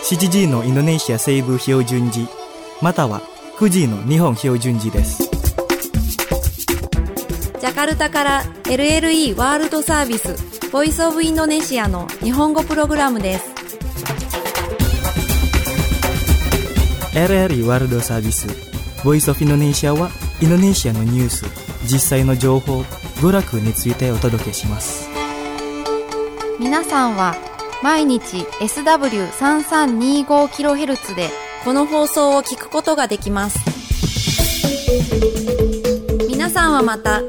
7時のインドネシア西部標準時または9時の日本標準時です。 ジャカルタから LLE ワールドサービスボイスオブインドネシアの日本語プログラムです。 LLE ワールドサービスボイスオブインドネシアはインドネシアのニュース、実際の情報、娯楽についてお届けします。 皆さんは毎日 SW3325kHz でこの放送を聞くことができます。皆さんはまた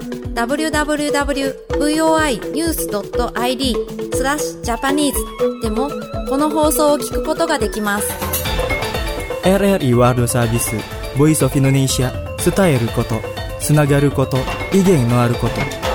www.voinews.id/Japanese でもこの放送を聞くことができます。 LLE ワールドサービスボイスオブインドネシア、伝えること、つながること、意見のあること。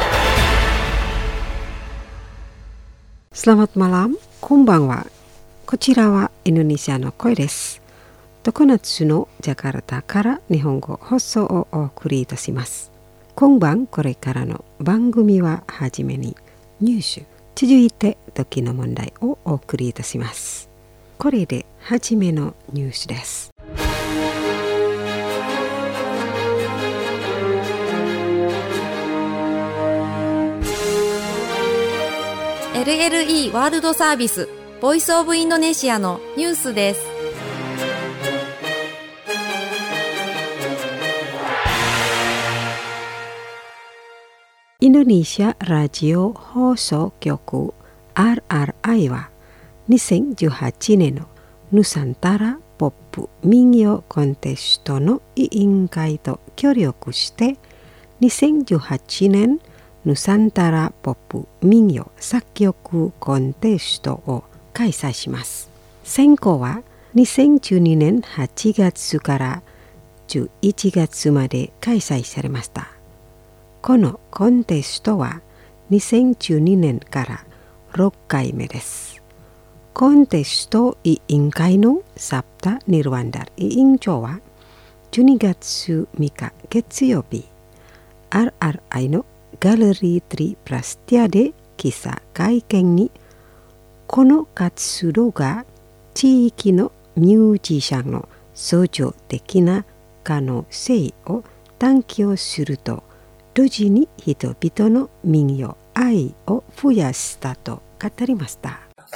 Selamat malam、こんばんは。こちらはインドネシアの声です。常夏のジャカルタから日本語放送をお送りいたします。今晩これからの番組ははじめにニュース、続いて時の問題をお送りいたします。これではじめのニュースです。 LLE ワールドサービスボイスオブインドネシアのニュースです。 インドネシアラジオ放送局 RRI は2018年のヌサンタラポップ民謡コンテストの委員会と協力して2018年ヌサンタラポップ民謡作曲コンテストを開催します。選考は2012年8月から11月まで開催されました。このコンテストは2012年から6回目です。コンテスト委員会のサプタ・ニルワンダル委員長は12月3日月曜日、RRI のガレリー3プラスティアで記者会見に、この活動が地域のミュージシャンの創造的な可能性を探求すると同時に人々の民謡愛を増やしたと語りました。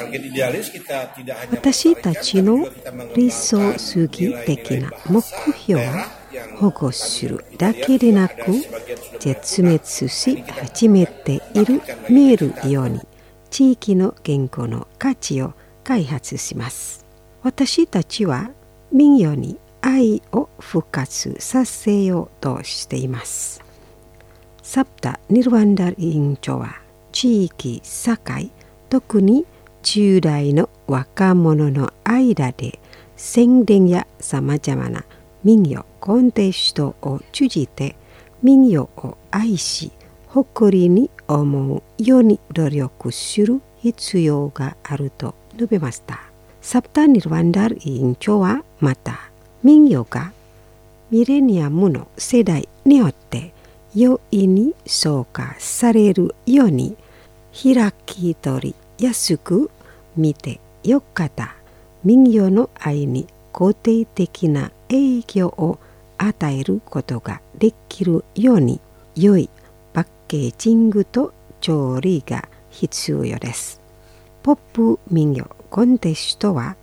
私たちの理想主義的な目標は保護するだけでなく絶滅し始めている見えるように地域の言語の価値を開発します。私たちは民謡に愛を復活させようとしています。サプタ・ニルワンダル委員長は地域社会、特に10代の若者の間で宣伝やさまざまな民謡コンテストを通じて民謡を愛し誇りに思うように努力する必要があると述べました。サプタ・ニルワンダル委員長はまた民謡がミレニアムの世代によって容易に消化されるように開き取りやすく見てよかった民謡の愛に肯定的な影響を与えることができるように良いパッケージングと調理が必要です。ポップ民謡コンテストは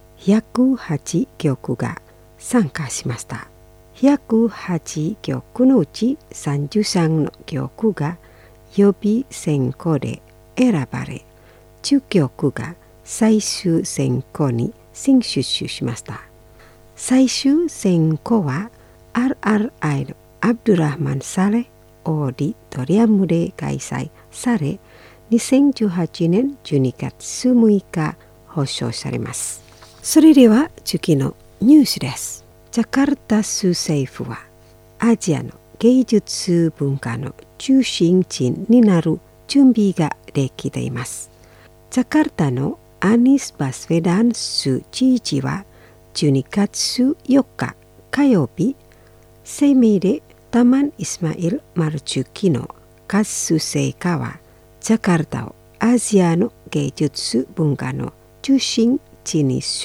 108曲が参加しました。108曲のうち33の曲が予備選考で選ばれ、10曲が最終選考に選出しました。最終選考は RRI のアブドゥラハマン・サレオーディトリアムで開催され、2018年12月6日放送されます。それでは次のニュースです。ジャカルタ州政府はアジアの芸術文化の中心地になる準備ができています。ジャカルタのアニス・バスウェダン州知事は12月4日火曜日、声明でタマン・イスマイル・マルチュキの活性化はジャカルタをアジアの芸術文化の中心地にする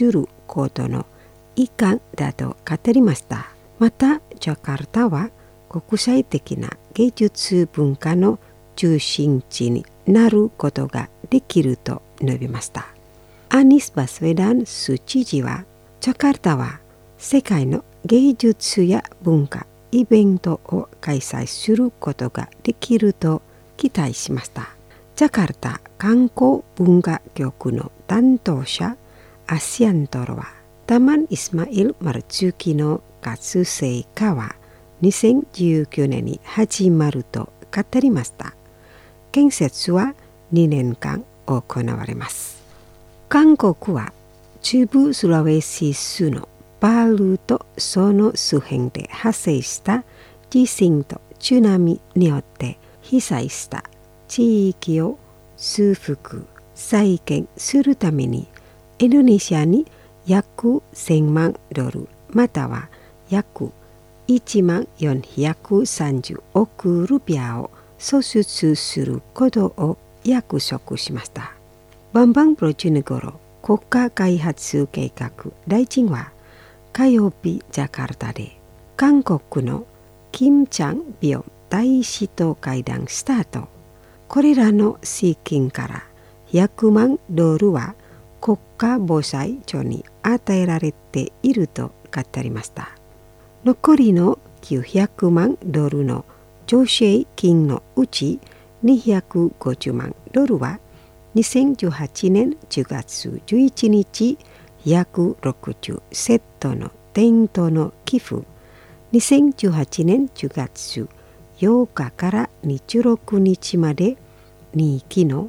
ことの一環だと語りました。またジャカルタは国際的な芸術文化の中心地になることができると述べました。アニス・バスウェダンス知事は、ジャカルタは世界の芸術や文化イベントを開催することができると期待しました。ジャカルタ観光文化局の担当者アシアントロは、タマン・イスマイル・マルチュキの活性化は2019年に始まると語りました。建設は2年間行われます。韓国は中部スラウェシ州のパールとその周辺で発生した地震と津波によって被災した地域を修復・再建するためにインドネシアに約1000万ドルまたは約1万430億ルピアを創出することを約束しました。バンバン・プロチュネゴロ国家開発計画大臣は火曜日ジャカルタで韓国のキム・チャン・ビヨン大使と会談した後、これらの資金から100万ドルは国家防災庁に与えられていると語りました。残りの900万ドルの助成金のうち250万ドルは2018年10月11日約60セットのテントの寄付、2018年10月8日から26日まで2機の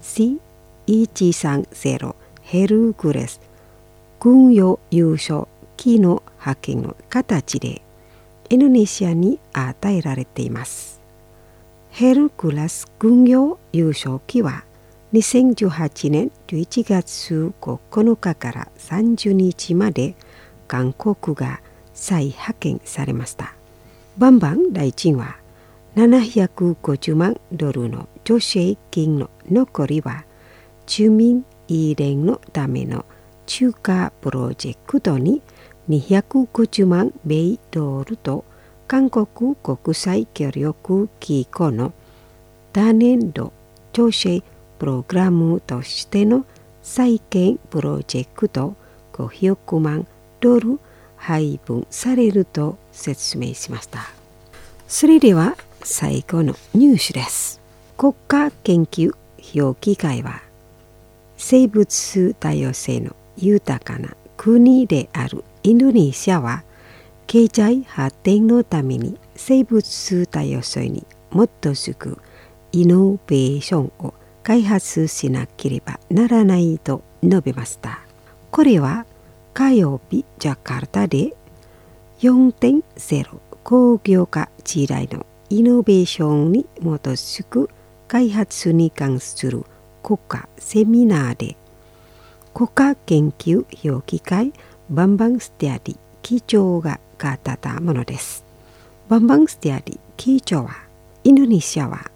C130 ヘルクレス軍用輸送機の派遣の形でインドネシアに与えられています。ヘルクレス軍用輸送機は2018年11月9日から30日まで韓国が再派遣されました。バンバン大臣は750万ドルの助成金の残りは住民移連のための中華プロジェクトに250万米ドルと韓国国際協力機構の多年度助成プログラムとしての再建プロジェクト500万ドル配分されると説明しました。それでは最後のニュースです。国家研究評議会は生物多様性の豊かな国であるインドネシアは経済発展のために生物多様性に基づくイノベーションを開発しなければならないと述べました。これは火曜日ジャカルタで 4.0 工業化時代のイノベーションに基づく開発に関する国家セミナーで国家研究評議会バンバン・ステアディ議長が語ったものです。バンバン・ステアディ議長はインドネシアは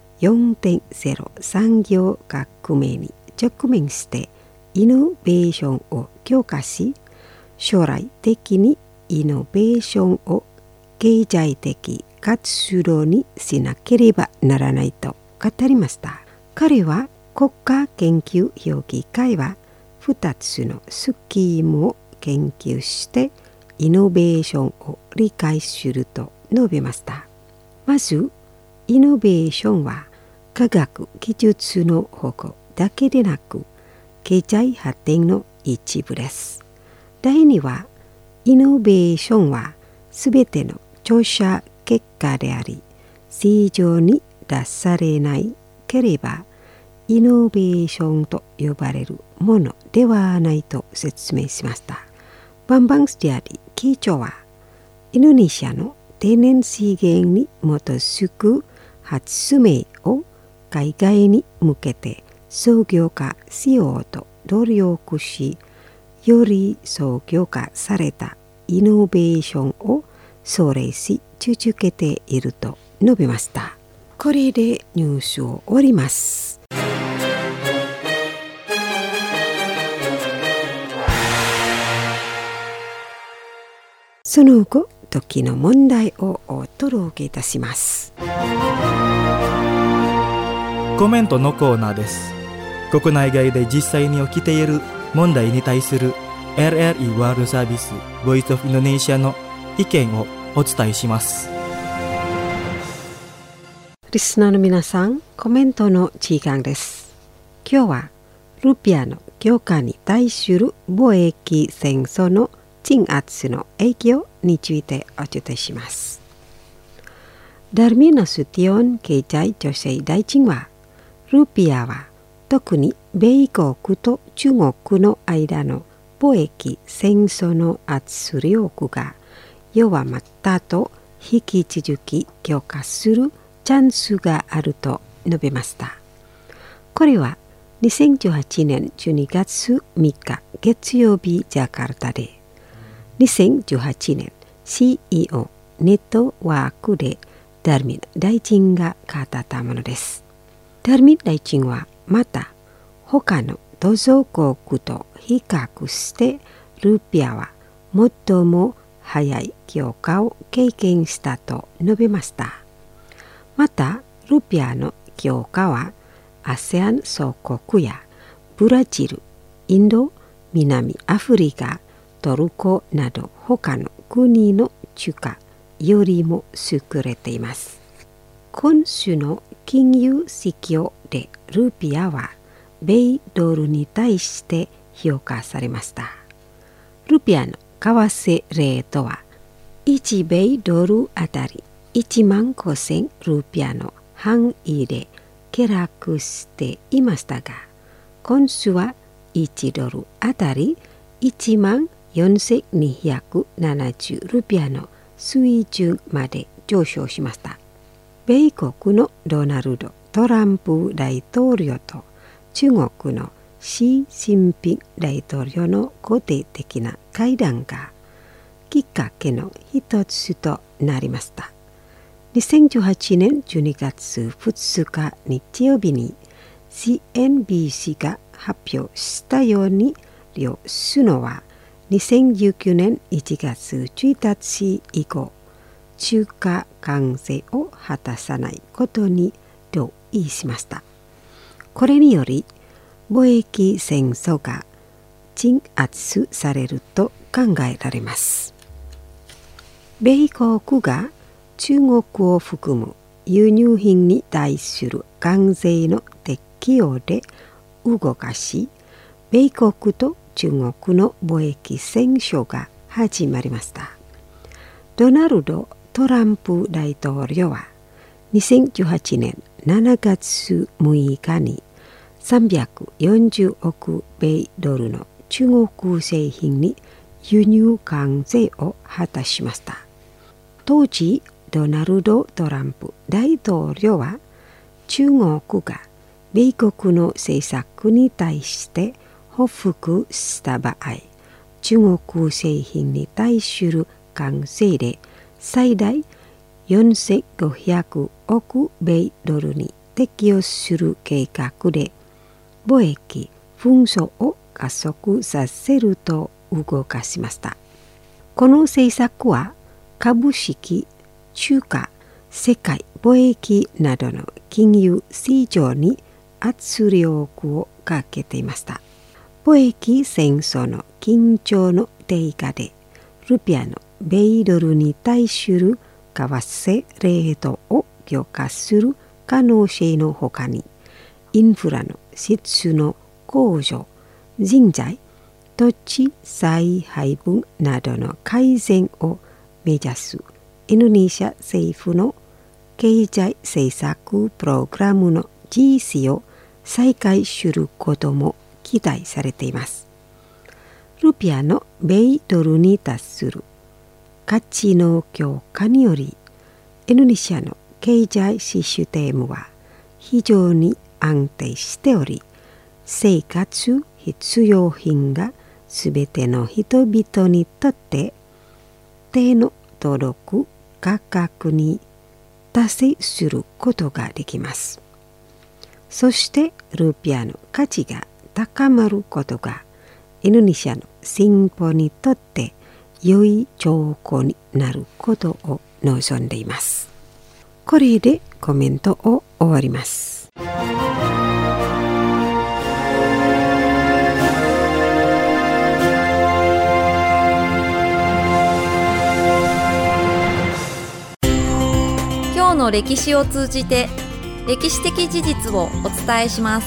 4.0 産業革命に直面してイノベーションを強化し、将来的にイノベーションを経済的活動にしなければならないと語りました。彼は国家研究評議会は2つのスキームを研究してイノベーションを理解すると述べました。まず、イノベーションは科学技術の保護だけでなく経済発展の一部です。第2は、イノベーションはすべての調査結果であり、市場に出されないければイノベーションと呼ばれるものではないと説明しました。バンバン・スティアディ議長は、インドネシアの天然資源に基づく発明を海外に向けて商業化しようと努力し、より商業化されたイノベーションを奨励し続けていると述べました。これでニュースを終わります。 その後、時の問題をお届けいたします。 コメントのコーナーです。国内外で実際に起きている問題に対する RRI ワールドサービス Voice of Indonesia の意見をお伝えします。 リスナーの皆さん、コメントの時間です。今日はルピアの強化に対する貿易戦争の鎮圧の影響についてお伝えします。ダルミナスティオン経済女性大臣は、ルピアは特に米国と中国の間の貿易戦争の圧力が弱まったと引き続き強化するチャンスがあると述べました。これは2018年12月3日月曜日ジャカルタで2018年 CEO ネットワークでダルミン大臣が語ったものです。ダルミン大臣はまた他の途上国と比較してルピアは最も早い強化を経験したと述べました。またルピアの強化はASEAN 諸国やブラジル、インド、南アフリカ、トルコなど他の国の通貨よりも優れています。今週の金融指標でルピアは米ドルに対して評価されました。ルピアの為替レートは1米ドルあたり15,000ルピアの範囲で下落していましたが、今週は1ドルあたり14,270ルピアの水準まで上昇しました。米国のドナルド・トランプ大統領と中国のシー・ジンピン大統領の固定的な会談がきっかけの一つとなりました。2018年12月2日日曜日に CNBC が発表したように、両首脳は2019年1月1日以降、中華関税を果たさないことに同意しました。これにより、貿易戦争が鎮圧されると考えられます。米国が中国を含む輸入品に対する関税の適用で動かし、米国と中国の貿易戦争が始まりました。ドナルド・トランプ大統領は2018年7月6日に340億米ドルの中国製品に輸入関税を果たしました。当時、ドナルド・トランプ大統領は中国が米国の政策に対して報復した場合、中国製品に対する関税で最大4,500億米ドルに適用する計画で貿易紛争を加速させると動かしました。この政策は株式、中華、世界貿易などの金融市場に圧力をかけていました。貿易戦争の緊張の低下でルピアの米ドルに対する為替レートを強化する可能性のほかに、インフラの質の向上、人材、土地再配分などの改善を目指すインドネシア政府の経済政策プログラムの実施を再開することも期待されています。ルピアの米ドルに達する価値の強化により、インドネシアの経済システムは非常に安定しており、生活必需品がすべての人々にとって手の届く価格に達成することができます。そしてルピアの価値が高まることがインドネシアの進歩にとって良い兆候になることを望んでいます。これでコメントを終わります。 今日の歴史を通じて歴史的事実をお伝えします。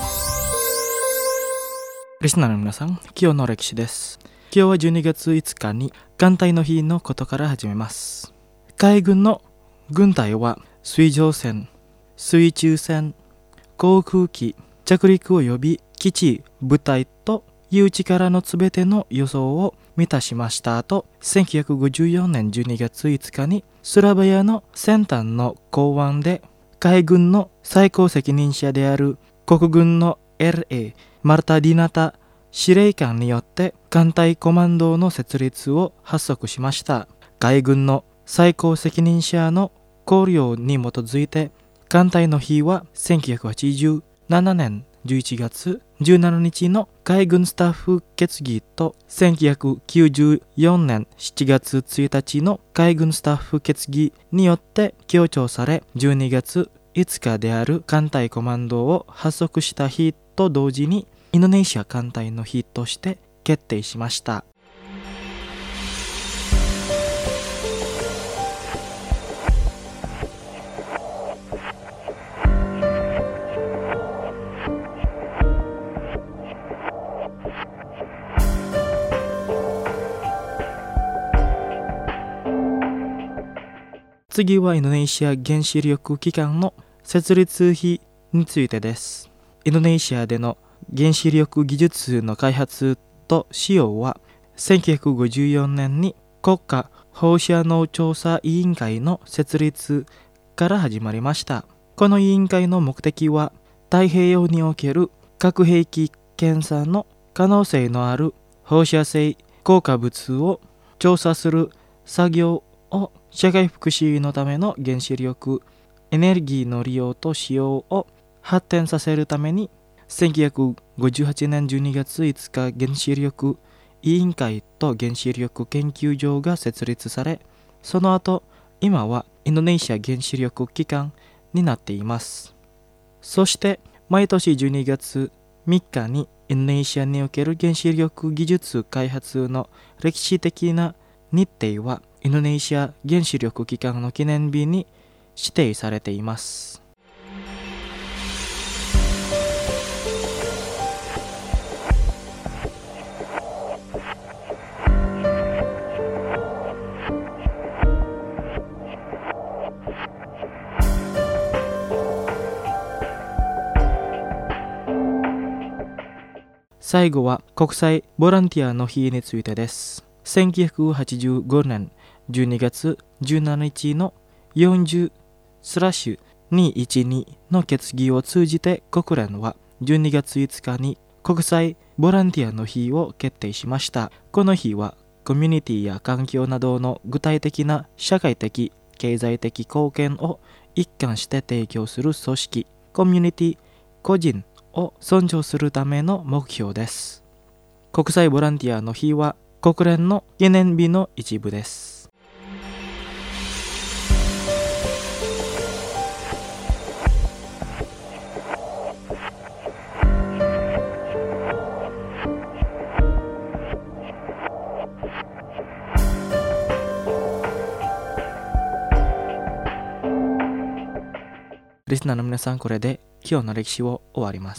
リスナーの皆さん、今日の歴史です。今日は12月5日に艦隊の日のことから始めます。海軍の軍隊は水上戦、水中戦、航空機、着陸及び基地、部隊という力のすべての予想を満たしました後、1954年12月5日にスラバヤの先端の港湾で海軍の最高責任者である国軍の LA マルタ・ディナタ司令官によって艦隊コマンドの設立を発足しました。海軍の最高責任者の綱領に基づいて艦隊の日は1987年11月17日の海軍スタッフ決議と1994年7月1日の海軍スタッフ決議によって強調され、12月5日である艦隊コマンドを発足した日と同時にインドネシア艦隊の日として決定しました。次はインドネシア原子力機関の設立費についてです。インドネシアでの原子力技術の開発と使用は1954年に国家放射能調査委員会の設立から始まりました。この委員会の目的は太平洋における核兵器検査の可能性のある放射性硬化物を調査する作業を社会福祉のための原子力エネルギーの利用と使用を発展させるために1958年12月5日原子力委員会と原子力研究所が設立され、その後今はインドネシア原子力機関になっています。そして毎年12月3日にインドネシアにおける原子力技術開発の歴史的な日程はインドネシア原子力機関の記念日に指定されています。最後は国際ボランティアの日についてです。1985年12月17日の40/212の決議を通じて国連は12月5日に国際ボランティアの日を決定しました。この日はコミュニティや環境などの具体的な社会的、経済的貢献を一貫して提供する組織、コミュニティ、個人を尊重するための目標です。国際ボランティアの日は国連の記念日の一部です。リスナーの皆さん、これで今日の歴史を終わります。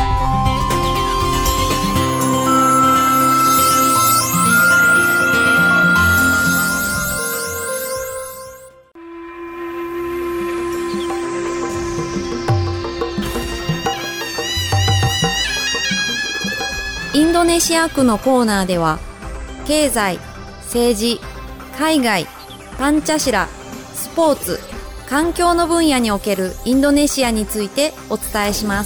インドネシア区のコーナーでは経済、政治、海外、パンチャシラ、スポーツ、環境の分野におけるインドネシアについてお伝えします。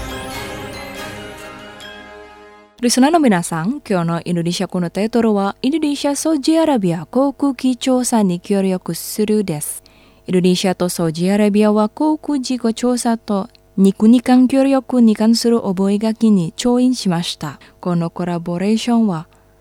リスナーの皆さん、今日のインドネシア語のタイトルはインドネシア・サウジアラビア航空機調査に協力するです。インドネシアとサウジアラビアは航空事故調査と2国間協力に関する覚書に調印しました。このコラボレーションは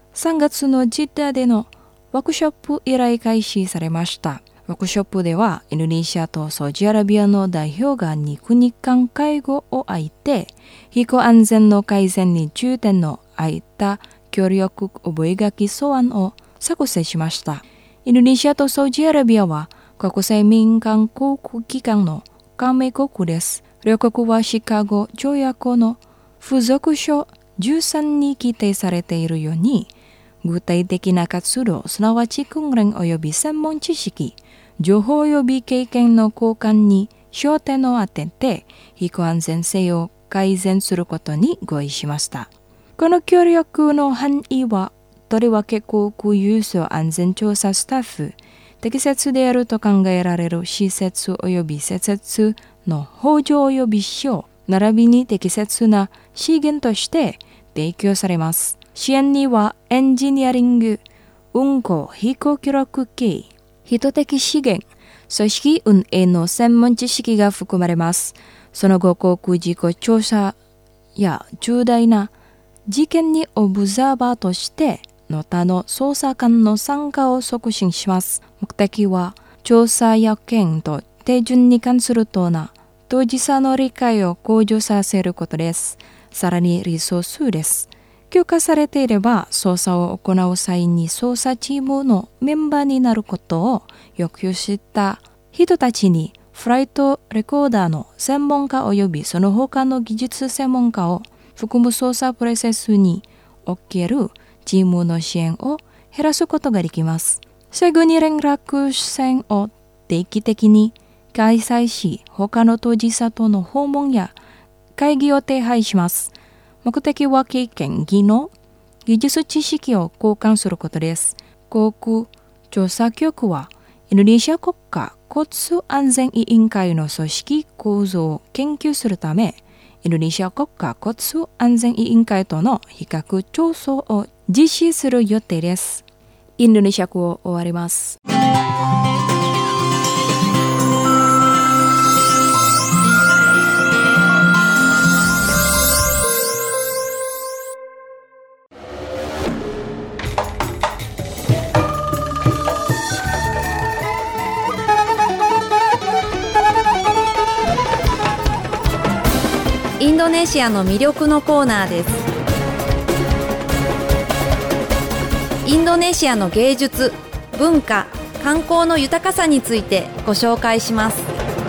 3月のジッダでのワークショップ以来開始されました。ワークショップではインドネシアとサウジアラビアの代表が2国間会合を開いて、飛行安全の改善に重点の置いた協力覚書草案を作成しました。インドネシアとサウジアラビアは国際民間航空機関の加盟国です。両国はシカゴ条約の附属書13に規定されているように、具体的な活動、すなわち訓練及び専門知識、情報及び経験の交換に焦点を当てて、飛行安全性を改善することに合意しました。この協力の範囲は、とりわけ航空輸送安全調査スタッフ、適切であると考えられる施設及び施設の補助及び使用、並びに適切な資源として提供されます。支援にはエンジニアリング、運航、飛行記録系、人的資源、組織運営の専門知識が含まれます。その後、航空事故調査や重大な事件にオブザーバーとしての他の捜査官の参加を促進します。目的は調査要件と手順に関する等な当事者の理解を向上させることです。さらにリソースです。許可されていれば捜査を行う際に捜査チームのメンバーになることを要求した人たちにフライトレコーダーの専門家及びその他の技術専門家を含む捜査プロセスにおけるチームの支援を減らすことができます。すぐに連絡線を定期的に開催し、他の当事者との訪問や会議を手配します。目的は経験、技能、技術知識を交換することです。航空調査局は、インドネシア国家交通安全委員会の組織構造を研究するため、インドネシア国家交通安全委員会との比較調査を実施する予定です。インドネシア語を終わります。 インドネシアの魅力のコーナーです。インドネシアの芸術、文化、観光の豊かさについてご紹介します。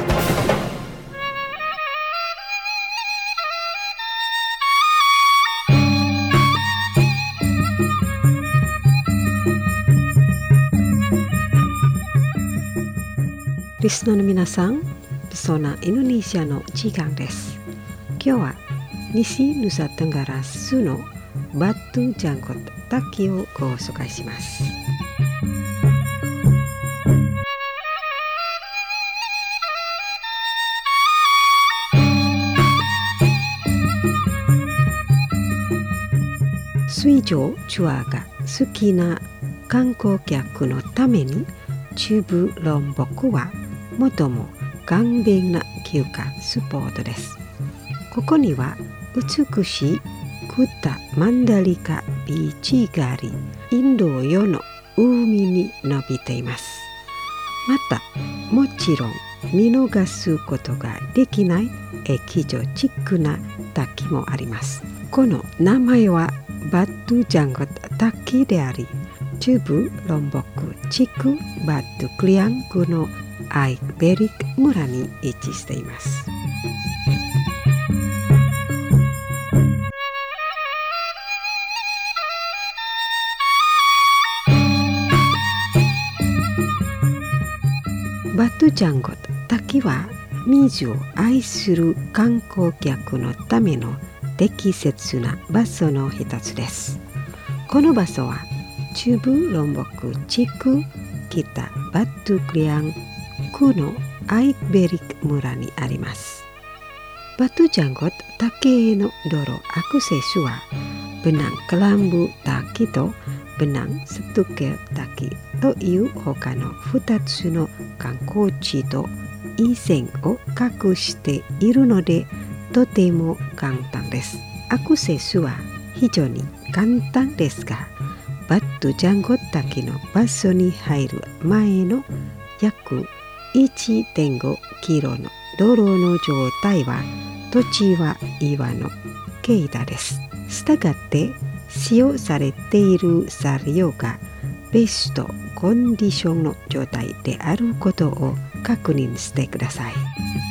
リスナーの皆さん、そんなインドネシアの時間です。今日は西ヌサテンガラスのバットゥジャンコッ滝をご紹介します。水上ツアーが好きな観光客のために中部ロンボクは最も簡便な休暇スポットです。ここには美しいクタマンダリカビーチがあり、インド洋の海に伸びています。またもちろん見逃すことができないエキゾチックな滝もあります。この名前はバットゥジャンゴッ滝であり、中部ロンボク地区バットゥクリアン区のアイベリック村に位置しています。バットゥジャンゴッ滝は水を愛する観光客のための適切な場所の一つです。この場所は中部ロンボク地区北バットゥクリアン区のアイベリック村にあります。バットゥジャンゴッ滝への道路アクセスはベナンクランブ滝とベナンストゥケ滝という他の2つの観光地と以前を隠しているのでとても簡単です。アクセスは非常に簡単ですが、 バットジャンゴ滝の場所に入る前の約 1.5 キロの道路の状態は土地は岩の傾斜です。したがって使用されている車両がベストコンディションの状態であることを確認してください。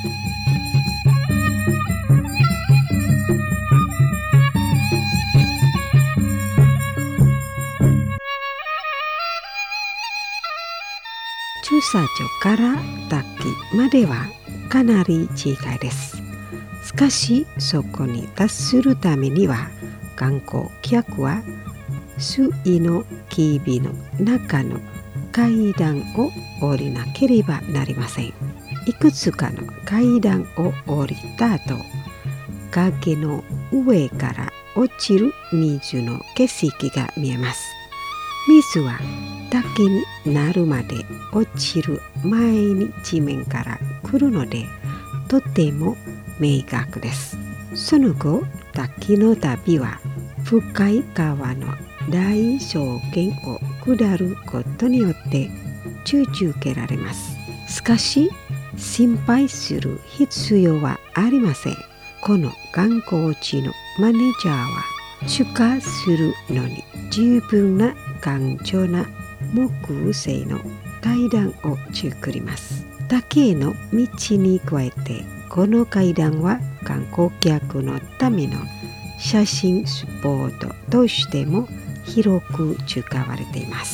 駐車場から滝まではかなり近いです。しかしそこに達するためには観光客は水の木々の中の階段を降りなければなりません。いくつかの階段を降りた後、崖の上から落ちる水の景色が見えます。水は滝になるまで落ちる前に地面から来るので、とても明確です。その後、滝の旅は深い川の大草原を下ることによって続けられます。しかし、心配する必要はありません。この観光地のマネージャーは出荷するのに十分な頑丈な木製の階段を作ります。滝への道に加えて、この階段は観光客のための写真スポットとしても広く使われています。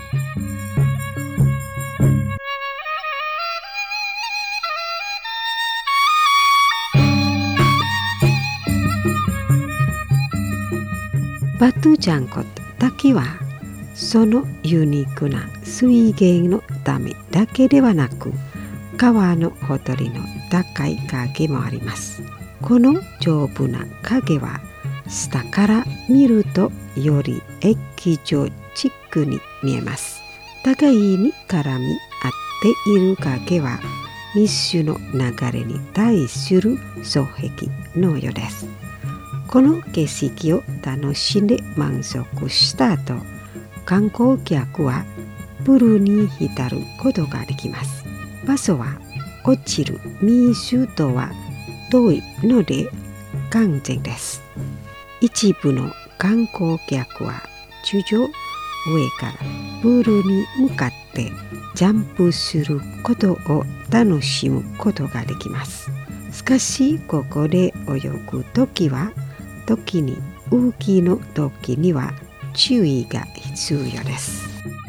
バトゥジャンコ滝はそのユニークな水源のためだけではなく、川のほとりの高い影もあります。この丈夫な影は下から見るとより液状チックに見えます。互いに絡み合っている影は水の流れに対する双璧のようです。この景色を楽しんで満足した後、観光客はプールに浸ることができます。場所は落ちる水とは遠いので完全です。一部の観光客は地上上からプールに向かってジャンプすることを楽しむことができます。しかしここで泳ぐときは時に雨季の時には注意が必要です。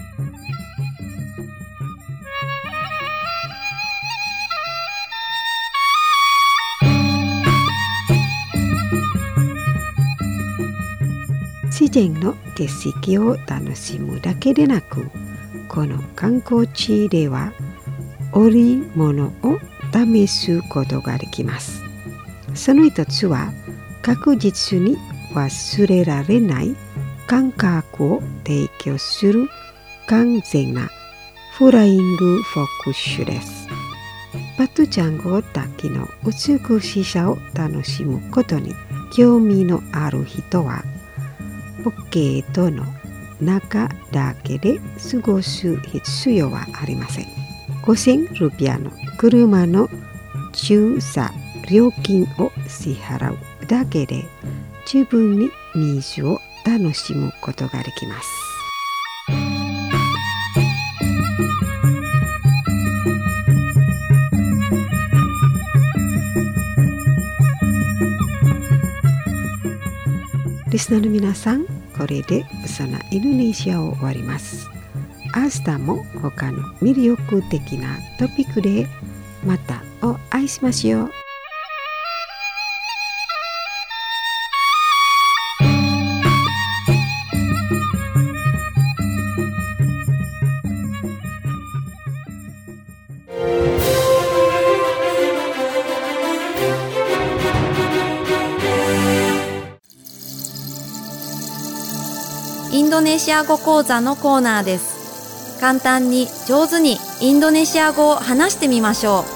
自然の景色を楽しむだけでなく、この観光地では織物を試すことができます。その一つは確実に忘れられない感覚を提供する完全なフライングフォークッシュです。バトゥジャンゴ滝の美しさを楽しむことに興味のある人は、ポケットの中だけで過ごす必要はありません。5000ルピアの車の駐車料金を支払うだけで十分に水を楽しむことができます。リスナーの皆さん、これでそのインドネシアを終わります。明日も他の魅力的なトピックでまたお会いしましょう。 インドネシア語講座のコーナーです。簡単に上手にインドネシア語を話してみましょう。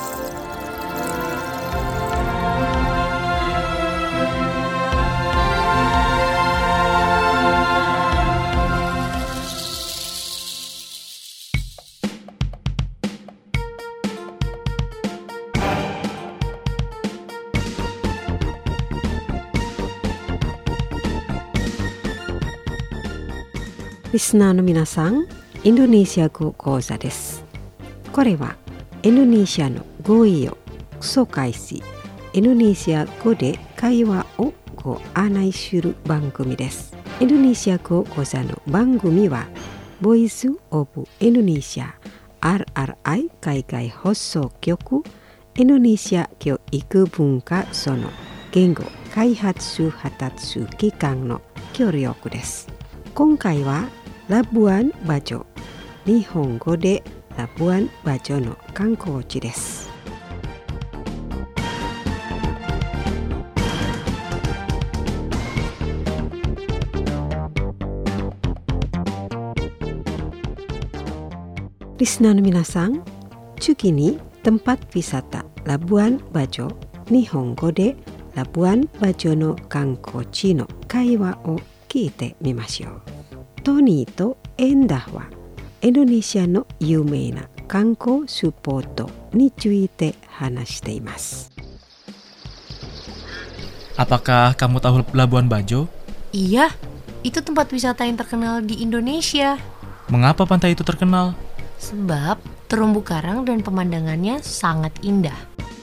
リスナーの皆さん、インドネシア語講座です。これはインドネシアの語彙を紹介し、インドネシア語で会話をご案内する番組です。インドネシア語講座の番組はボイスオブインドネシア RRI 海外放送局インドネシア教育文化その言語開発発達機関の協力です。今回はラブアンバジョ、日本語でラブアンバジョの観光地です。リスナーの皆さん、次にtempat wisata Labuan Bajo、日本語でラブアンバジョの観光地の会話を聞いてみましょう。トニーとエンダはインドネシアの有名な観光スポットについて話しています。 Apakah kamu tahu Labuan Bajo? Iya, itu tempat wisata yang terkenal di Indonesia. Mengapa pantai itu terkenal? Sebab terumbu karang dan pemandangannya sangat indah.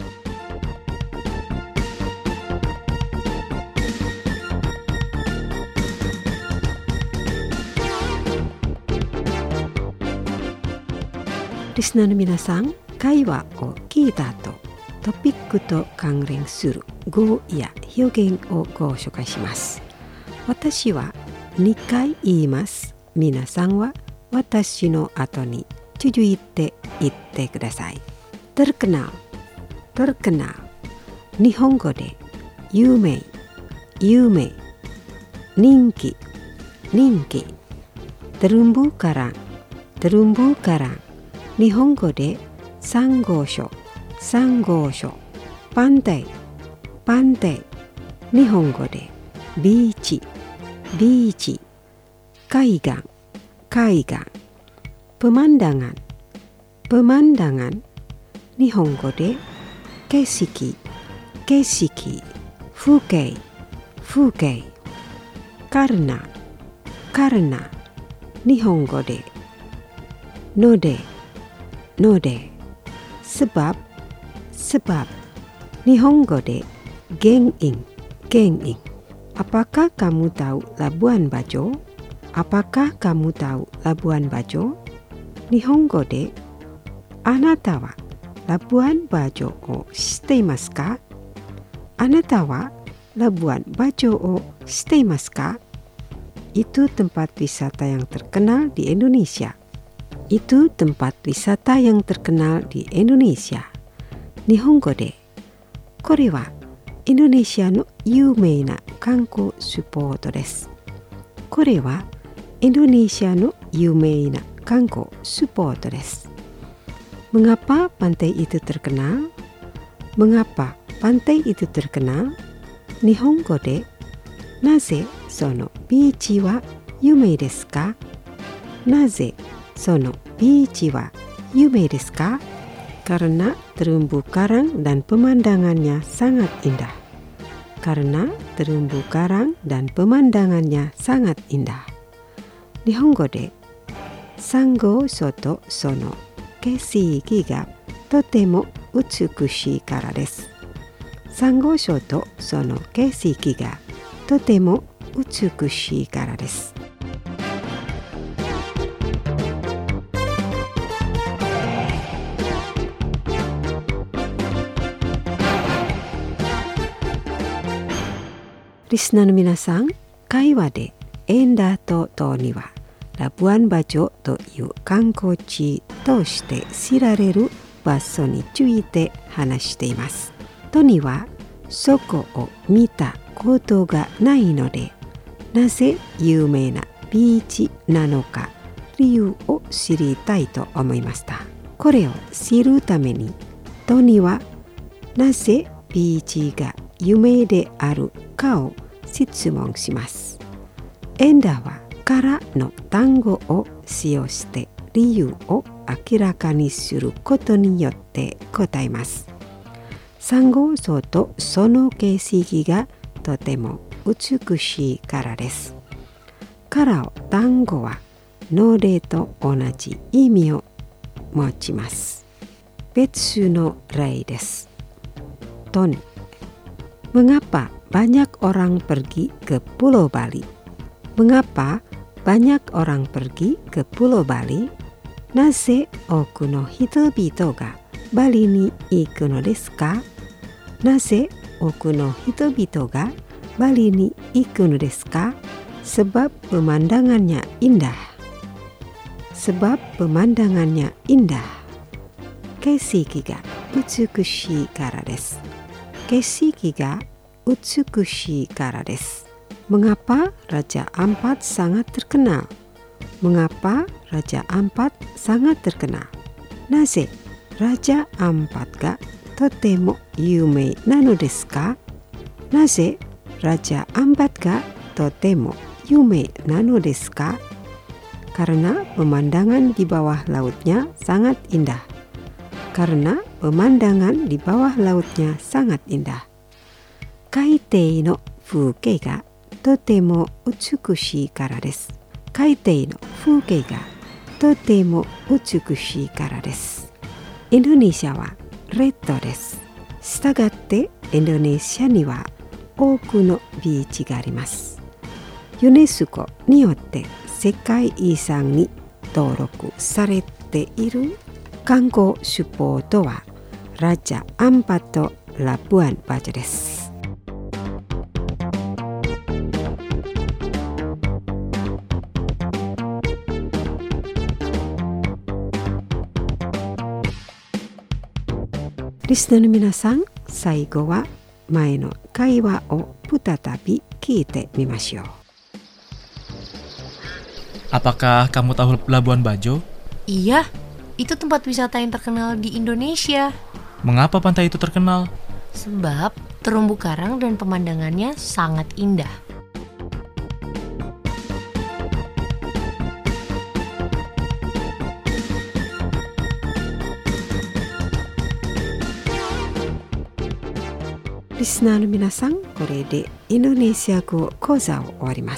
Listenerの皆さん、会話を聞いた後、トピックと関連する語や表現をご紹介します。私は2回言います。皆さんは私の後に続いて言ってください。terkenal、terkenal、日本語で有名、有名、人気、人気、terumbu karang、terumbu karang、日本語でサンゴ礁、サンゴ礁、pantai、pantai、日本語でビーチ、ビーチ、海岸、海岸、pemandangan、pemandangan、日本語で景色、景色、風景、風景、karena、karena、日本語でので、ので、sebab、sebab、日本語で原因、原因。Apakah kamu tahu Labuan Bajo? Apakah kamu tahu Labuan Bajo? 日本語であなたはラブアンバジョを知っていますか？あなたはラブアンバジョを知っていますか？ Itu tempat wisata yang terkenal di Indonesia. Itu tempat wisata yang terkenal di Indonesia. 日本語でこれはインドネシアの有名な観光スポットです。これはインドネシアの有名な観光スポットです。Mengapa pantai itu terkenal? Mengapa pantai itu terkenal? 日本語でなぜそのビーチは有名ですか？なぜそのビーチは有名ですか？ Karena terumbu karang dan pemandangannya sangat indah. Karena terumbu karang dan pemandangannya sangat indah. 日本語でサンゴ礁とその景色がとても美しいからです。サンゴ礁とその景色がとても美しいからです。リスナーの皆さん、会話でエンダーとトニーはラブアンバジョという観光地として知られる場所について話しています。トニーはそこを見たことがないので、なぜ有名なビーチなのか理由を知りたいと思いました。これを知るためにトニーはなぜビーチが有名であるかを質問します。エンダーはからの単語を使用して理由を明らかにすることによって答えます。サンゴ礁とその景色がとても美しいからです。からを単語は node to onaji imi o mochimasu. Betsu no rei desu. Ton. Mengapa banyak orang pergi ke Pulau Bali? Mengapa banyak orang pergi ke Pulau Bali? Naze oku no hitobito ga Bali ni iku no desu ka? Naze oku no hitobito ga Bali ni iku no desu ka? Sebab pemandangannya indah. Sebab pemandangannya indah. Keisiki ga utsukushii kara desu. Keisiki ga utsukushii kara desu. Mengapa Raja Ampat sangat terkenal? Mengapa Raja Ampat sangat terkenal? Naze Raja Ampat ga totemo yumei nano desu ka? Naze Raja Ampat ga totemo yumei nano desu ka? Karena pemandangan di bawah lautnya sangat indah. Karena pemandangan di bawah lautnya sangat indah. Kaitei no fuukei ga totemo utsukushii kara desu. Kaitei no fuukei ga totemo utsukushii kara desu. Indonesia wa reddo desu. Stagatte Indonesia ni wa oku no biichi ga arimasu. UNESCO によって世界遺産に登録されている観光スポットはラジャアンパトラブアンバジョです。リスナーの皆さん、最後は前の会話を再び聞いてみましょう。 Apakah kamu tahu Labuan Bajo? Iya, itu tempat wisata yang terkenal di Indonesia. Mengapa pantai itu terkenal? Sebab terumbu karang dan pemandangannya sangat indah. Listenerの皆さん、これでインドネシア語講座を終わります。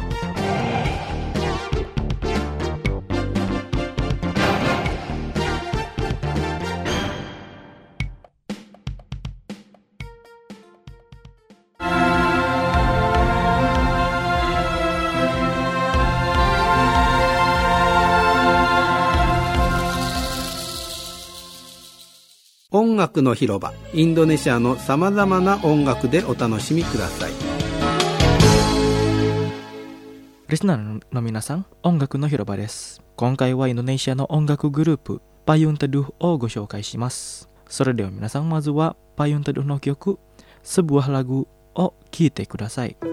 音楽の広場、インドネシアのさまざまな音楽でお楽しみください。 リスナーの皆さん、音楽の広場です。今回はインドネシアの音楽グループ、パユンテドゥをご紹介します。それでは皆さん、まずはパユンテドゥの曲、sebuah laguを聴いてください。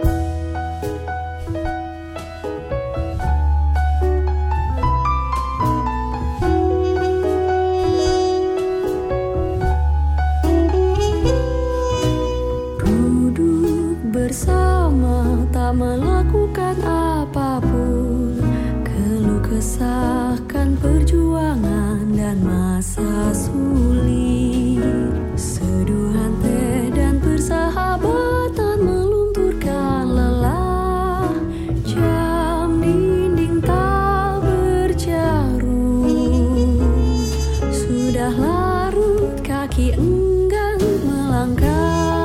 Bersama tak melakukan apapun, keluh kesahkan perjuangan dan masa sulit. Seduhan teh dan persahabatan melunturkan lelah. Jam dinding tak berjarum, sudah larut kaki enggan melangkah.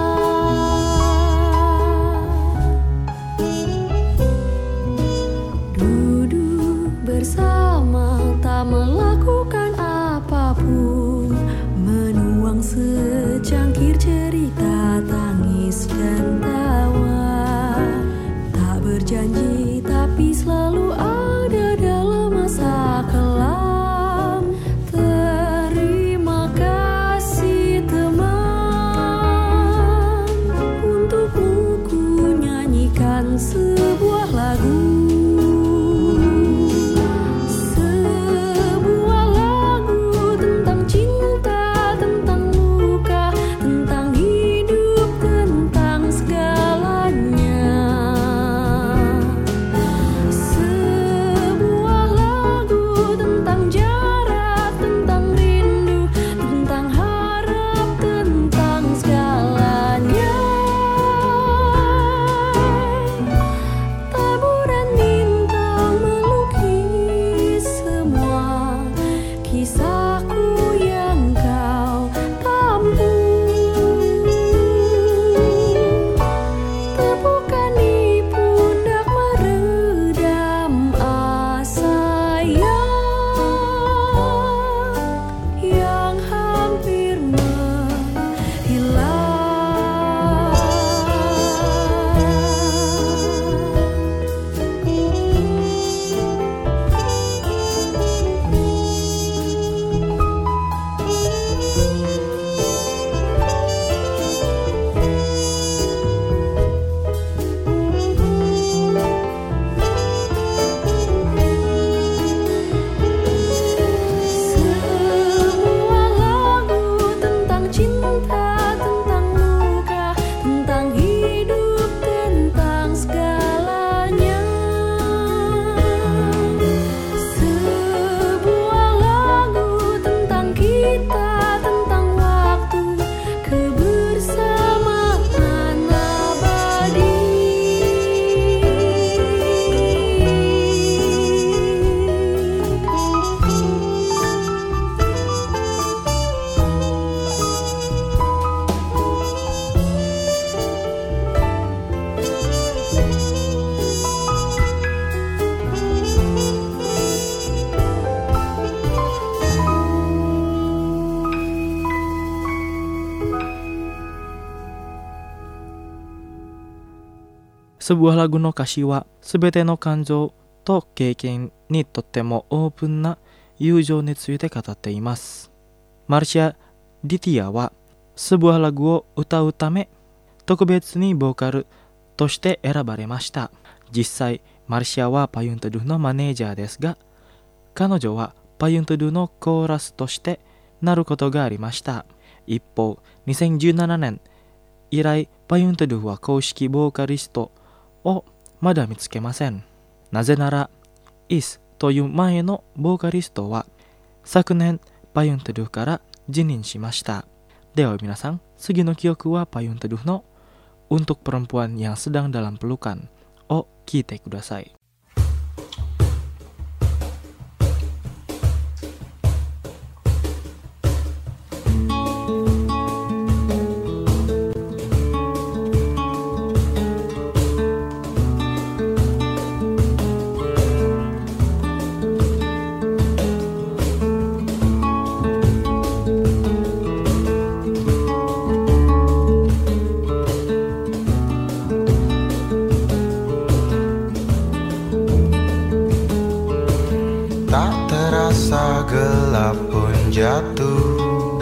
Bersama tak melakukan apapun, menuang secangkir cerita tangis sebuah lagu no kashi wa subete no kanjou to keiken ni tottemo open na yūjou ni tsuite katatte imasu. Marcia Ditya wa sebuah laguを歌うため特別にボーカルとして選ばれました。実際マルシアはパユントゥドゥのマネージャーですが、彼女はパユントゥドゥのコーラスとしてなることがありました。一方、2017年以来パユントゥドゥは公式ボーカリストをまだ見つけません。なぜなら、イスという前のボーカリストは昨年パユントゥドゥから辞任しました。では皆さん、次の曲はパユントゥドゥのUntuk Perempuan yang Sedang Dalam Pelukanを聴いてください。 Gelap pun jatuh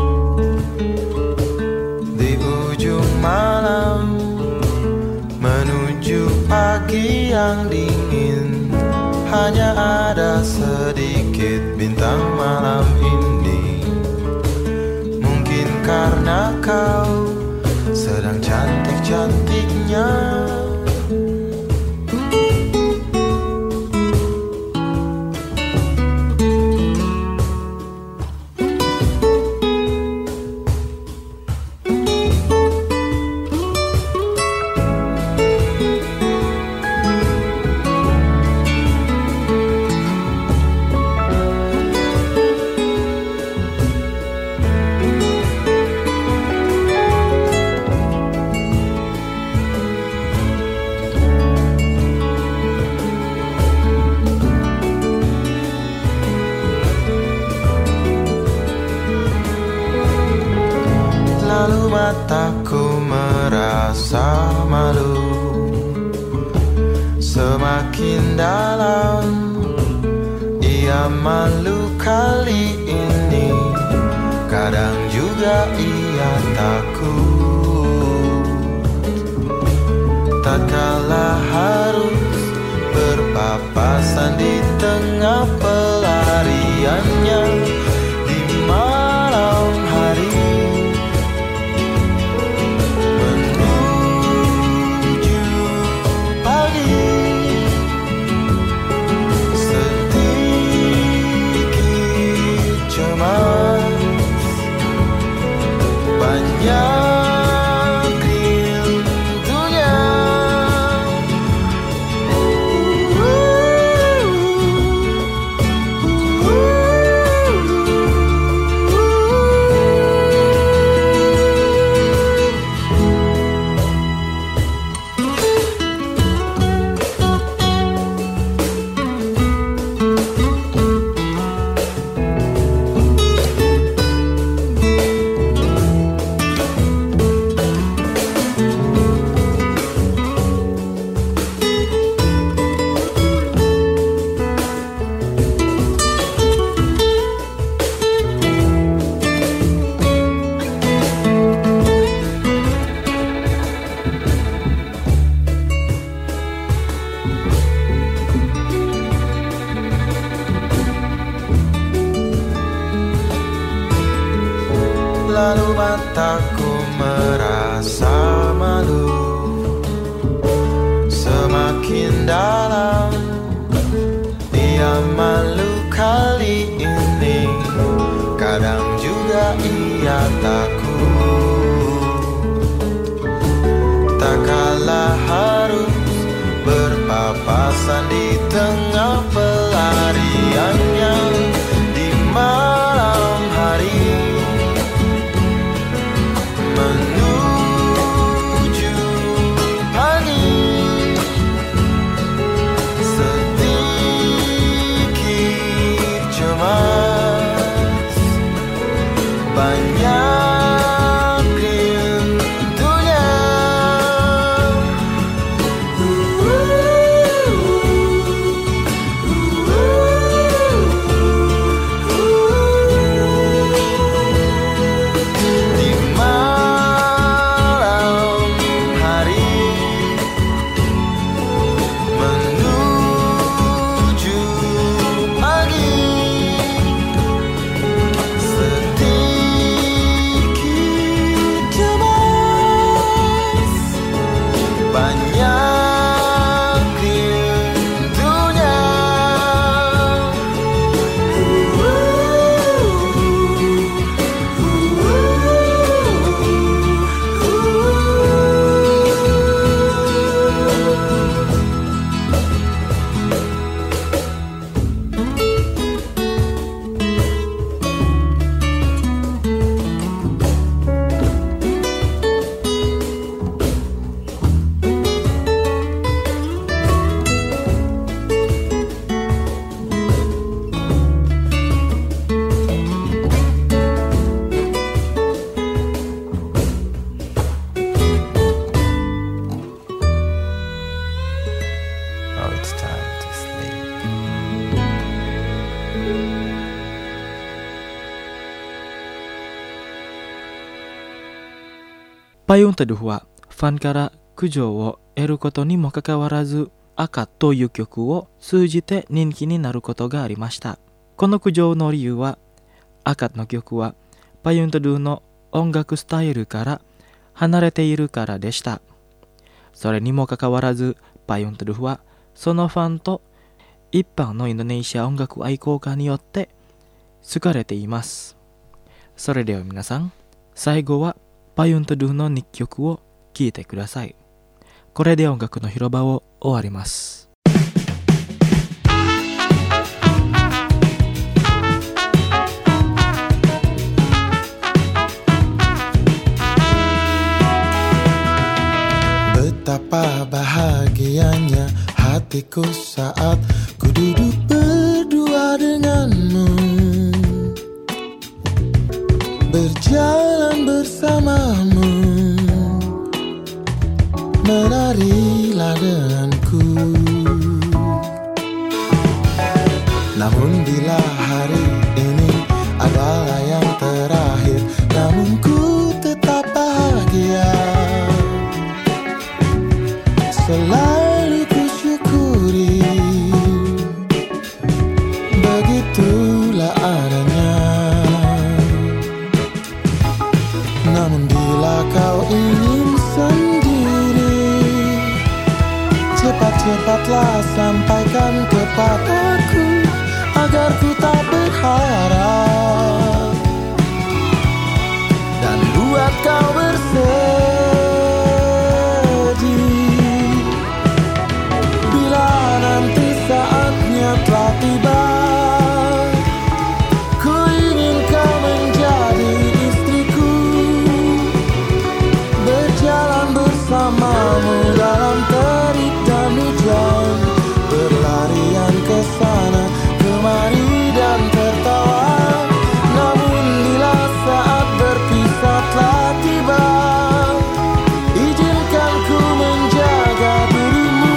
di ujung malam menuju pagi yang dingin. Hanya ada sedikit bintang malam ini. Mungkin karena kau sedang cantik-cantiknya. Mataku merasa malu, semakin dalam ia malu kali ini. Kadang juga ia takut, tak kalah harus berpapasan di tengah pelariannya di malam hari. Lalu mataku merasa malu, semakin dalam ia malu kali ini. Kadang juga ia takut, tak kalah harus berpapasan di tengah pelariannya di malam hari. Menuju pagi, sedikit cemas, banyak Payung teduh waファンから苦情を得ることにもかかわらず、赤という曲を通じて人気になることがありました。この苦情の理由は、赤の曲はパユンテドゥの音楽スタイルから離れているからでした。それにもかかわらず、パユンテドゥはそのファンと一般のインドネシア音楽愛好家によって好かれています。それでは皆さん、最後はパユンテドゥの2曲を聴いてください。これで音楽の広場を終わります。 Betapa bahagianya hatiku saat ku duduk berdua denganmu, berjalan bersamamu, menarilah denganku. Namun bila hari ini adalah yang terakhir, namun ku tetap bahagia. Selalu ku syukuri, begitulah adanya. Namun bila kau ingin sendiri, cepat-cepatlah sampaikan kepadaku, agar ku tak berharap dan buat kau bersedih. Bila nanti saatnya telah tiba, ku ingin kau menjadi istriku, berjalan bersamamu dalam terik dan hujan, berlarian ke sana kemari dan tertawa. Namun bila saat berpisah telah tiba, izinkan ku menjaga dirimu,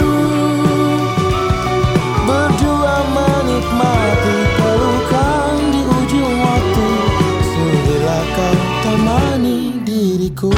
berdua menikmati pelukan di ujung waktu. Sudilah kau temani diriku.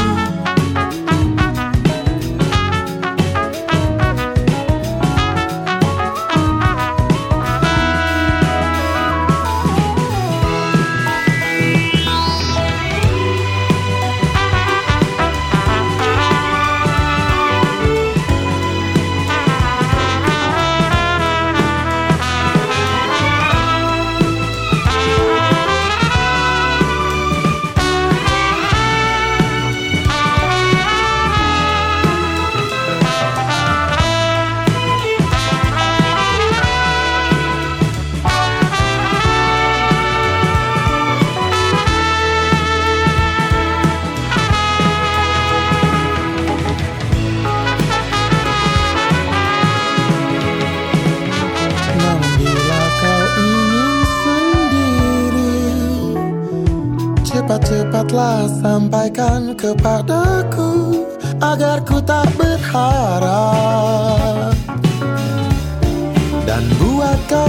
Cepat-cepatlah sampaikan kepadaku, agar ku tak berharap dan buat kau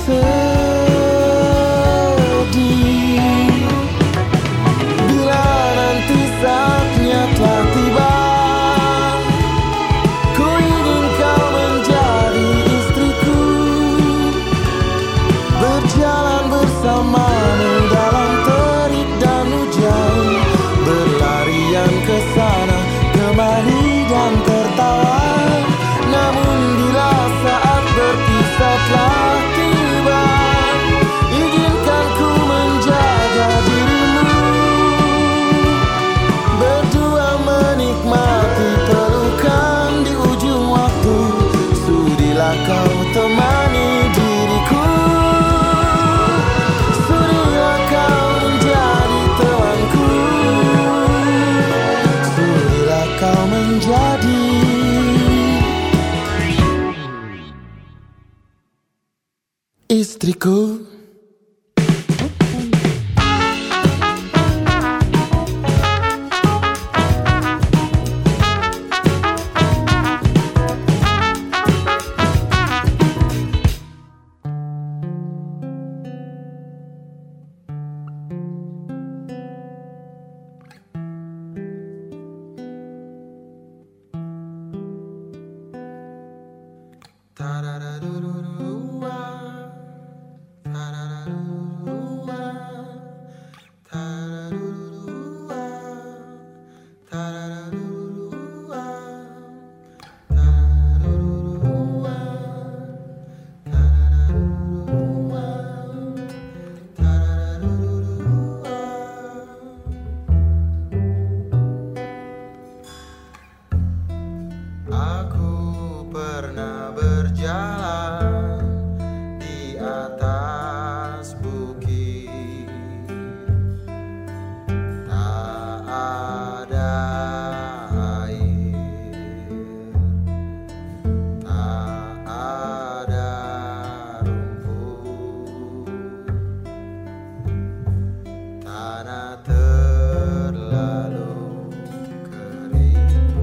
bersedih. Bila nanti saatnya telah tiba, ku ingin kau menjadi istriku, berjalan bersamamu dalam terik dan hujan, berlarian ke sana kemari dan tertawa. Namun bila saat berpisah telah tiba, izinkan ku menjaga dirimu, berdua menikmati pelukan di ujung waktu. Sudilah kau temani diriku, sudilah kau menjadi temanku, sudilah kau menjadi istriku. atas bukit tak ada air, tak ada rumput, tanah terlalu kering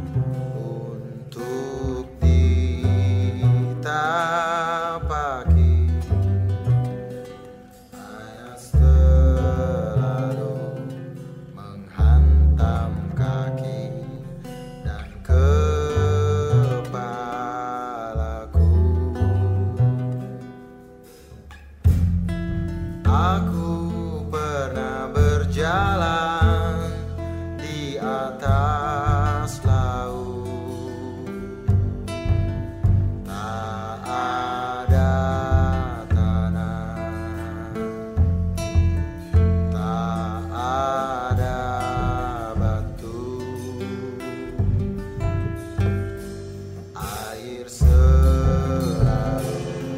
untuk ditapaki, panas terlalu menghantam kaki dan kepalaku. Aku pernah berjalan di atas laut, tak ada tanah, tak ada batu, air selalu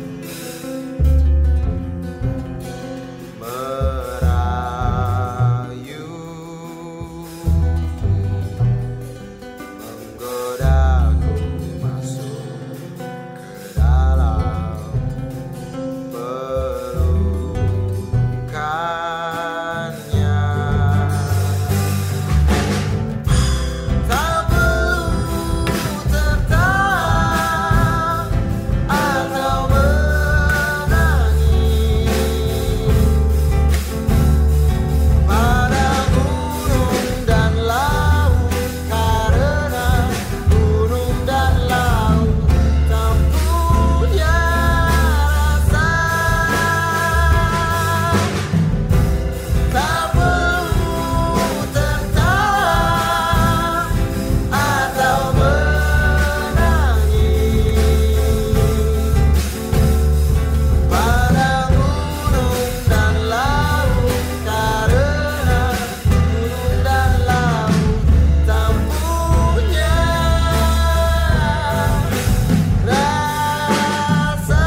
merayu, menggodaku masuk ke dalam pelukannya. Tak perlu tertawa atau menangis pada gunung dan laut, karena gunung dan laut tak punya rasa. Tak perlu tertawa atau menangis pada gunung dan laut, karena gunung dan laut tak punya rasa.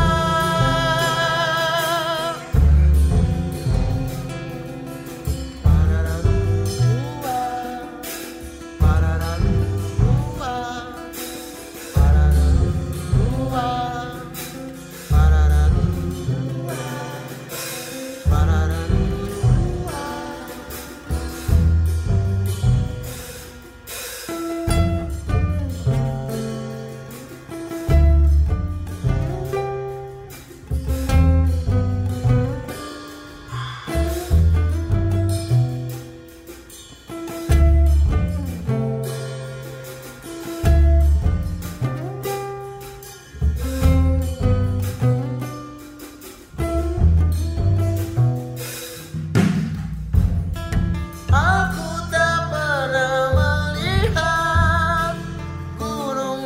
Aku tak pernah melihat gunung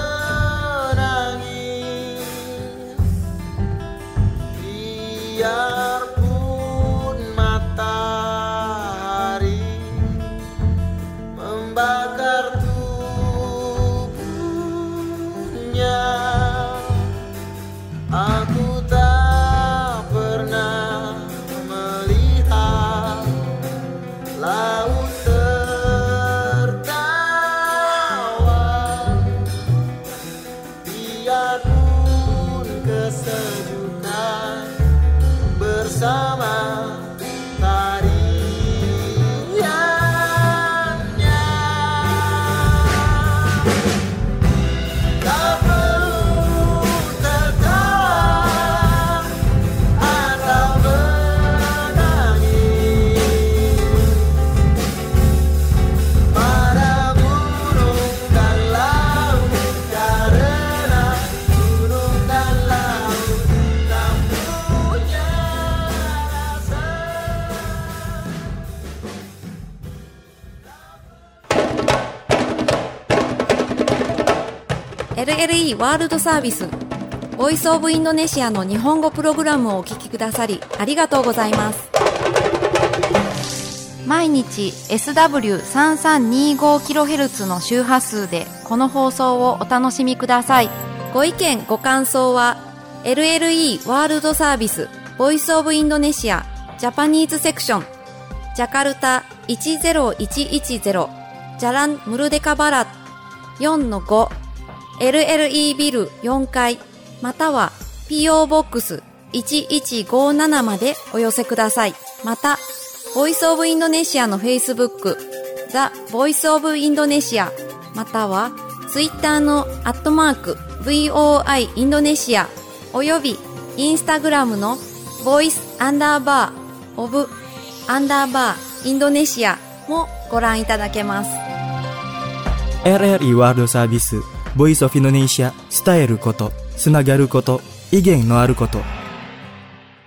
menangis, biarpun matahari membakar tubuhnya. Aku tak pernah melihat laut tertawa, biarpun kesejukan bersama tariannya. Tak perlu tertawa atau menangis pada gunung dan laut, karena gunung dan laut tak punya rasa. LLE ワールドサービスボイスオブインドネシアの日本語プログラムをお聞きくださりありがとうございます。毎日 SW3325kHz の周波数でこの放送をお楽しみください。ご意見ご感想は LLE ワールドサービスボイスオブインドネシアジャパニーズセクションジャカルタ10110ジャランムルデカバラ 4-5 LLE ビル4階または PO ボックス1157までお寄せください。またボイスオブインドネシアの Facebook ザ・ボイスオブインドネシアまたは Twitter の@VOI インドネシアおよびインスタグラムの Voice_オブインドネシアもご覧いただけます。 RRI ワールドサービスボイスオブインドネシア伝えることつながること威厳のあること